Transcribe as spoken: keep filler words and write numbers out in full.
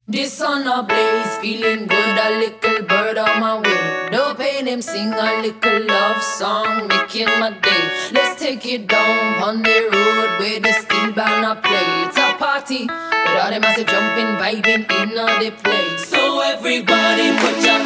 The sun a blaze, feeling good, a little bird on my way. Don't pay them, sing a little love song, making my day. Let's take it down on the road where the steel band a play. It's a party, with all them massive jumping, vibing in all the place. So everybody put your